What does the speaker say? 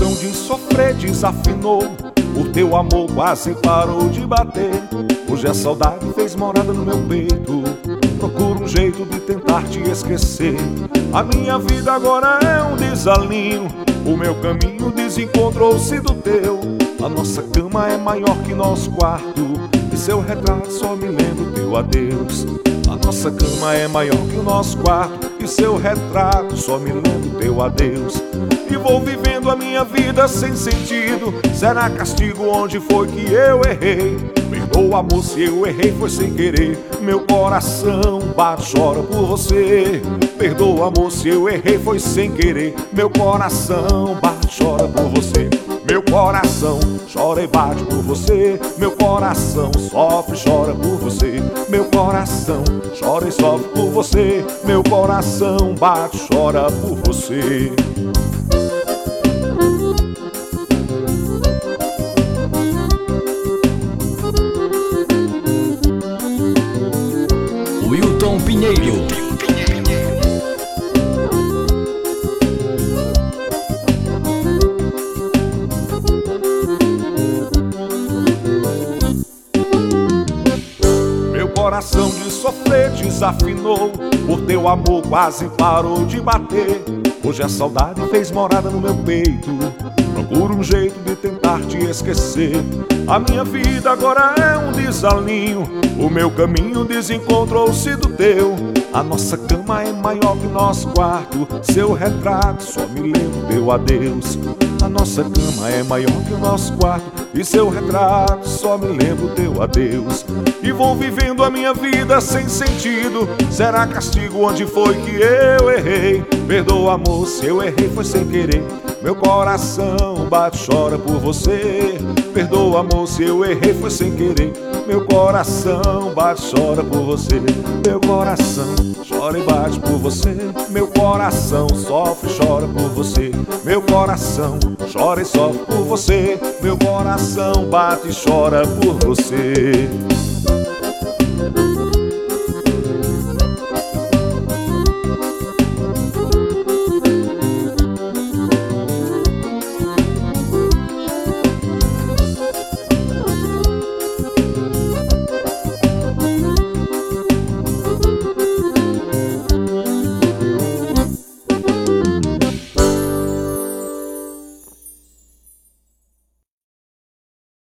coração de sofrer desafinou, o teu amor quase parou de bater. Hoje a saudade fez morada no meu peito, procuro um jeito de tentar te esquecer. A minha vida agora é um desalinho, o meu caminho desencontrou-se do teu. A nossa cama é maior que nosso quarto, e seu retrato só me lembra o teu adeus. A nossa cama é maior que o nosso quarto, e seu retrato só me lembra o teu adeus. E vou vivendo a minha vida sem sentido, será castigo onde foi que eu errei? Perdoa, amor, se eu errei foi sem querer, meu coração bate, chora por você. Perdoa, amor, se eu errei foi sem querer, meu coração bate, chora por você. Meu coração chora e bate por você, meu coração sofre e chora por você. Meu coração chora e sofre por você, meu coração bate e chora por você. Wilton Pinheiro. Meu coração de sofrer desafinou, por teu amor quase parou de bater. Hoje a saudade fez morada no meu peito, procuro um jeito de tentar te esquecer. A minha vida agora é um desalinho, o meu caminho desencontrou-se do teu. A nossa cama é maior que nosso quarto, seu retrato só me lembra o teu adeus. A nossa cama é maior que o nosso quarto, e seu retrato só me lembra o teu adeus. E vou vivendo a minha vida sem sentido, será castigo onde foi que eu errei? Perdoa, amor, se eu errei foi sem querer, meu coração bate, chora por você. Perdoa, amor, se eu errei foi sem querer, meu coração bate, chora por você. Meu coração chora e bate por você, meu coração sofre e chora por você. Meu coração chora e sofre por você, meu coração bate e chora por você.